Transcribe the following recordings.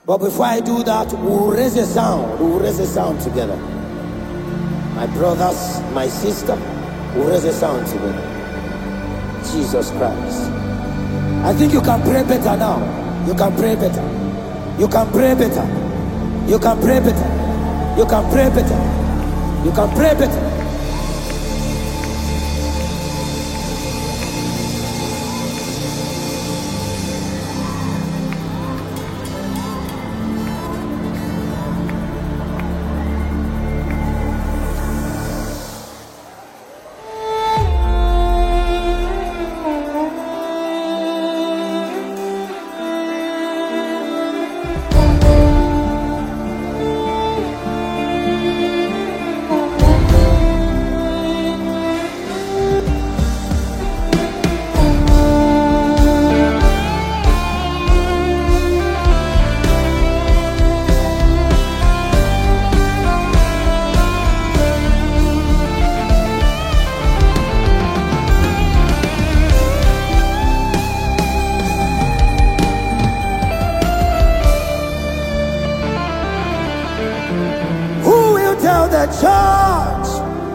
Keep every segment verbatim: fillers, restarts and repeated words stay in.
But before I do that, we'll raise a sound. We'll raise a sound together. My brothers, my sister, we'll raise a sound together. Jesus Christ. I think you can pray better now. You can pray better. You can pray better. You can pray better. You can pray better. You can pray better. The church,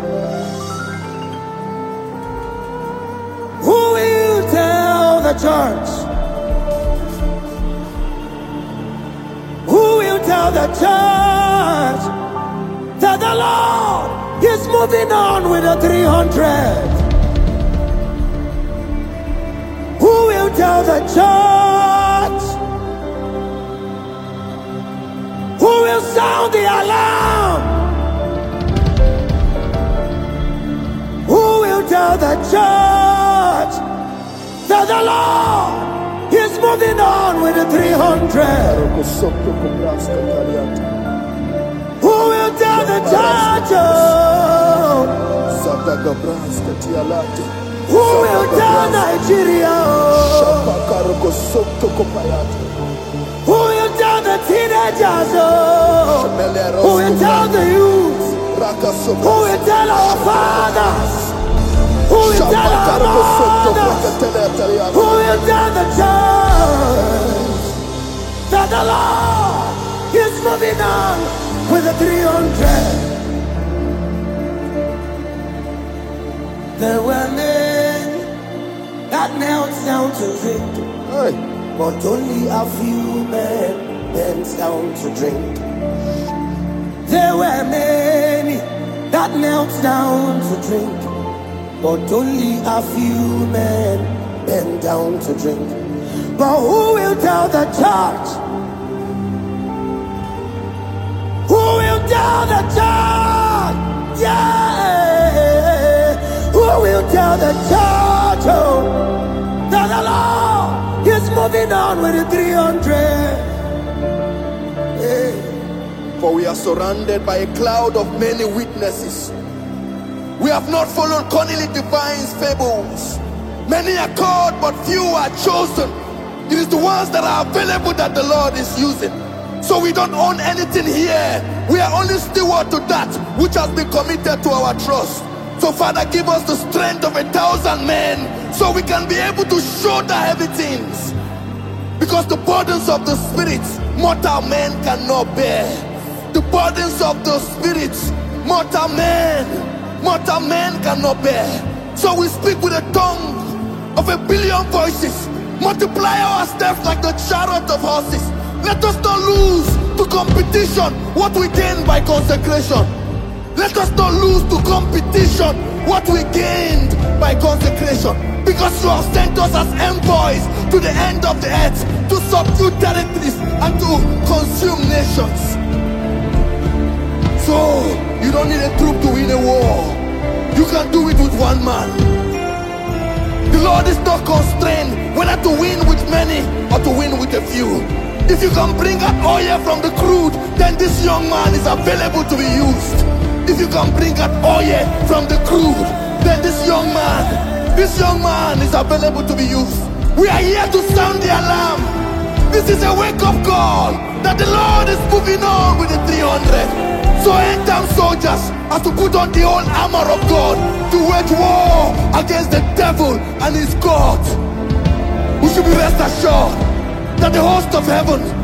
who will tell the church, who will tell the church that the Lord is moving on with the three hundred? Who will tell the church? Who will sound the alarm? Tell the church that the Lord is moving on with the three hundred. Who will tell the church? Oh, who will tell Nigeria? Who will tell the teenagers? Oh, who will tell the youth? Who will tell our fathers? Who will tell our mothers? Who will tell the church that the Lord is moving on with the three hundred? There were men that knelt down to drink, hey. But only a few men bent down to drink. There were many that knelt down to drink, but only a few men bend down to drink. But who will tell the church? Who will tell the church? Yeah. Who will tell the church? Oh, that the Lord is moving on with the three hundred. Yeah. For we are surrounded by a cloud of many witnesses. We have not followed Cornelius Divine's fables. Many are called, but few are chosen. It is the ones that are available that the Lord is using. So we don't own anything here. We are only steward to that which has been committed to our trust. So Father, give us the strength of a thousand men, so we can be able to shoulder heavy things. Because the burdens of the Spirit, mortal men cannot bear. The burdens of the Spirit, mortal men, mortal men cannot bear. So we speak with the tongue of a billion voices. Multiply our steps like the chariot of horses. Let us not lose to competition what we gain by consecration. Let us not lose to competition what we gained by consecration. Because you have sent us as envoys to the end of the earth, to subdue territories and to consume nations. So you don't need a troop to win a war. You can do it with one man. The Lord is not constrained whether to win with many or to win with a few. If you can bring out oil from the crude, then this young man is available to be used. If you can bring out oil from the crude, then this young man, this young man is available to be used. We are here to sound the alarm. This is a wake-up call that the Lord is moving on with the three hundred. So end-time soldiers have to put on the whole armor of God to wage war against the devil and his God. We should be rest assured that the host of heaven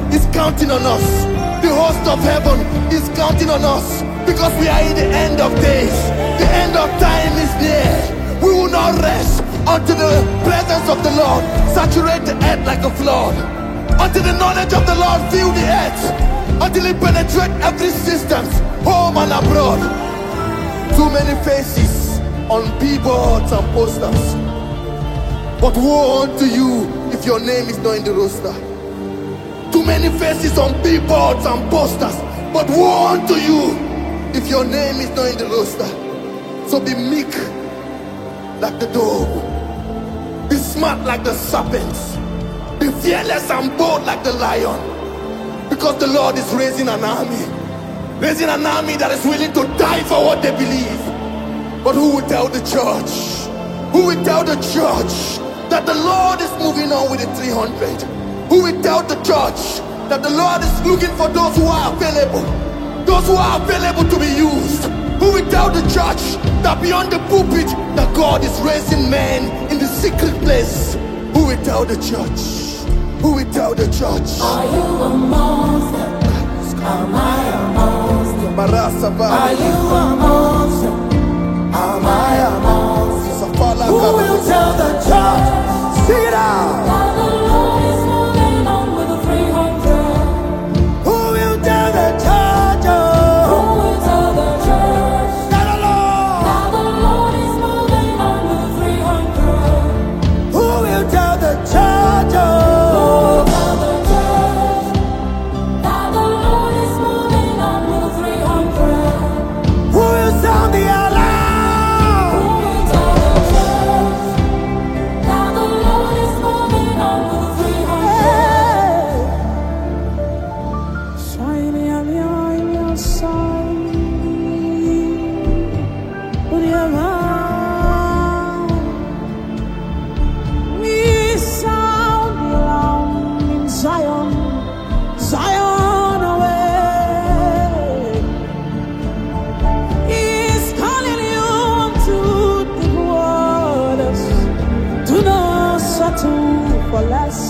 is counting on us. The host of heaven is counting on us, because we are in the end of days. The end of time is near. We will not rest until the presence of the Lord saturate the earth like a flood, until the knowledge of the Lord fill the earth, until it penetrate every system, home and abroad. Too many faces on billboards and posters, but woe unto you if your name is not in the roster. Too many faces on billboards and posters, but woe unto you if your name is not in the roster. So be meek like the dove, be smart like the serpents, be fearless and bold like the lion, because the Lord is raising an army, raising an army that is willing to die for what they believe. But who will tell the church, who will tell the church that the Lord is moving on with the three hundred? Who will tell the church that the Lord is looking for those who are available, those who are available to be used? Who will tell the church that beyond the pulpit that God is raising men in the secret place? Who will tell the church? Who will tell the church? Are you a monster? Am I a monster? Are you a monster? Am I a monster? Who will tell the church? Sing it out. Now the Lord is moving on with the three hundred. Who will tell the church? Oh? Who will tell the church? Now the Lord. Now the Lord is moving on with the three hundred. Who will tell the church? Who Oh? will tell the church? Now the Lord is moving on with the three hundred. Who will sound the alarm? Who will tell the church? Now the Lord is moving on with the three hundred. Shiny on your side, whatever. We sound the alarm in Zion, Zion away. He's calling you to the waters. Do not settle for less.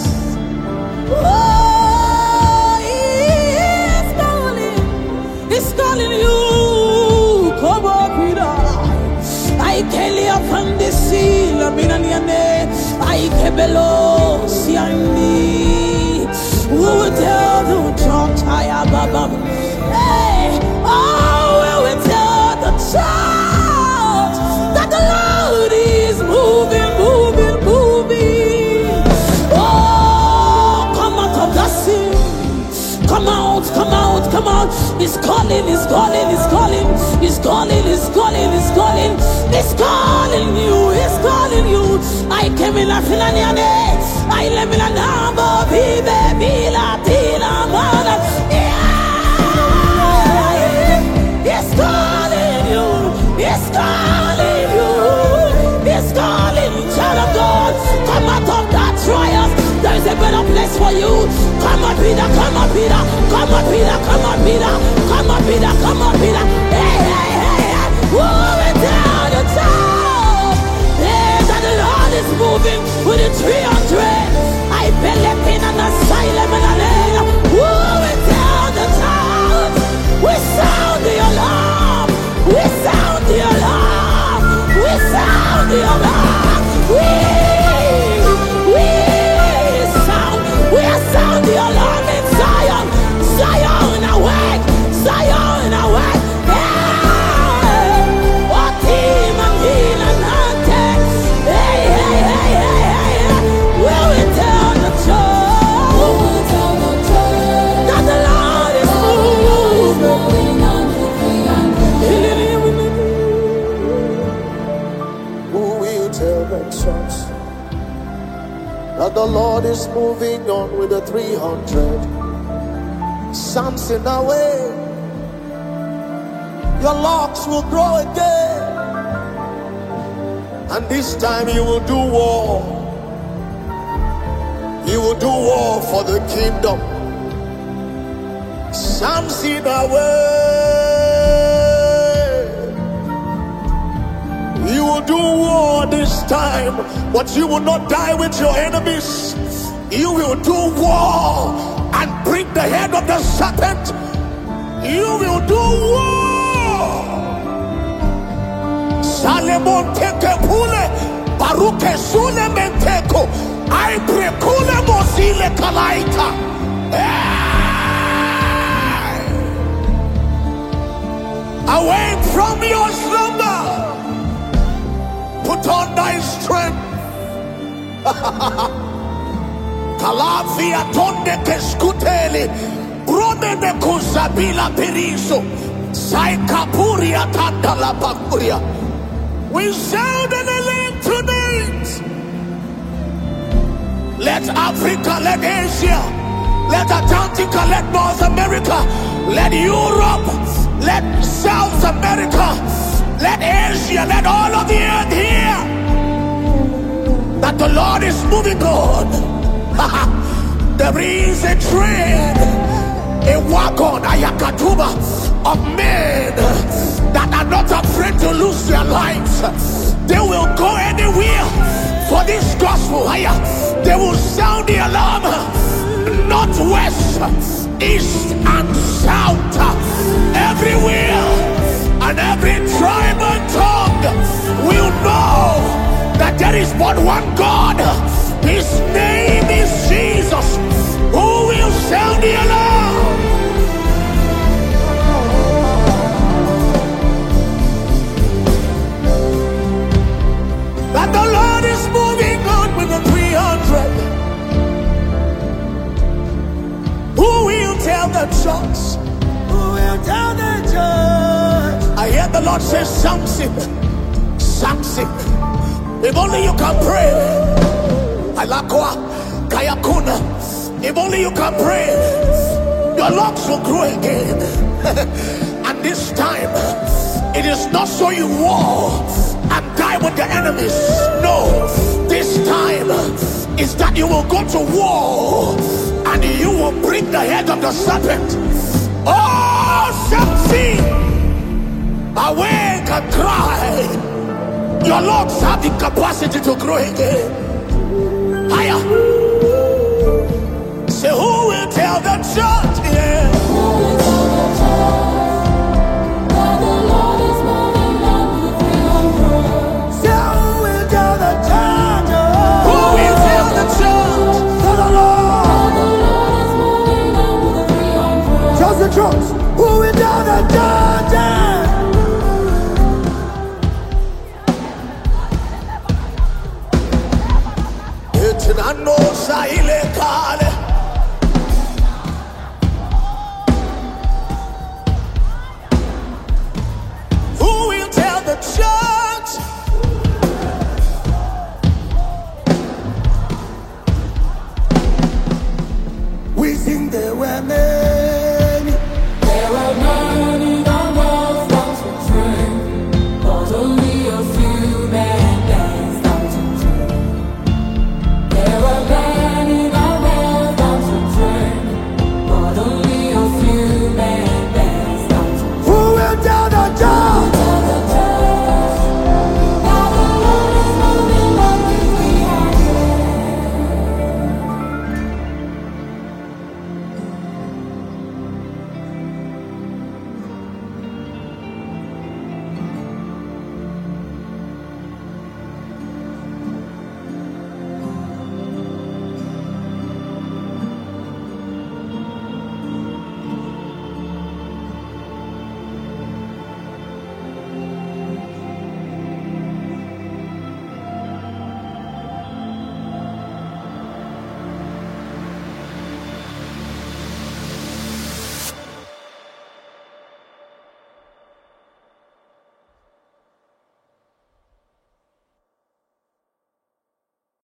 Oh, he's calling, he's calling you. Come on, Peter. I can't live on the sea. Lamina niane. I can't below. Siani. Who will tell the church? I am Baba. Hey, oh, who will tell the church that the Lord is moving, moving, moving? Oh, come out of that sin. Come out, come out, come out. He's calling, he's calling, he's calling. He's calling, he's calling, he's calling. He's calling you, he's calling you. I came in a finaniane. I live in a number, vive, vila, tila, mana. He's calling you, he's calling you. He's calling, child of God. Come out of that trials. There is a better place for you. Come on, Peter, come on, Peter. Come on, Peter, come on, Peter. Come on, Peter, come on, Peter. Hey, hey, hey, hey. Moving down the top. Hey, that the Lord is moving with the three hundred. I believe in an asylum and a lane. Moving down the top. We sound the alarm. We sound the alarm. We sound the alarm. We, we sound, we sound the alarm in Zion. Zion awake. Zion awake. Hey, what team and heal and hunted. Hey, hey, hey, hey, hey, hey. Will we tell the church? Who will tell the church? That the Lord is moving. Moving on with the three hundred. Who will tell the church that the Lord is moving on with the three hundred? Samson away. Your locks will grow again, and this time you will do war. You will do war for the kingdom. Samson away. You will do war this time, but you will not die with your enemies. You will do war and break the head of the serpent. You will do war. Salemon teke pule, baruke sule menteko. I pray kule mozile kalaita. Awake from your slumber. Put on thy strength. Kalavia tonde keskuteli. Brode de kusabila periso. Saikapuria tandala bakuria. We sound an alarm tonight. Let Africa, let Asia, let Antarctica, let North America, let Europe, let South America, let Asia, let all of the earth hear that the Lord is moving on. There is a train, a wagon, a yakatuba of men that are not afraid to lose their lives. They will go anywhere for this gospel. They will sound the alarm. Northwest, east and south, everywhere, and every tribe and tongue will know that there is but one God. His name is Jesus, who will sound the alarm. That the Lord is moving on with the three hundred. Who will tell the church? Who will tell the church? I hear the Lord say, Samson, Samson, if only you can pray. Alakwa, Kayakuna, if only you can pray, your locks will grow again. And this time, it is not so you war and die with the enemies. No, this time is that you will go to war and you will bring the head of the serpent. Oh, Samson, awake and cry. Your locks have the capacity to grow again. Higher. Say, who will tell the church? Yeah. Who will tell the church that the Lord is moving on with three hundred? Say, who will tell the church? Who will tell the church? Tell the Lord. That the Lord is moving on with three hundred. Just the church. Who will tell the church?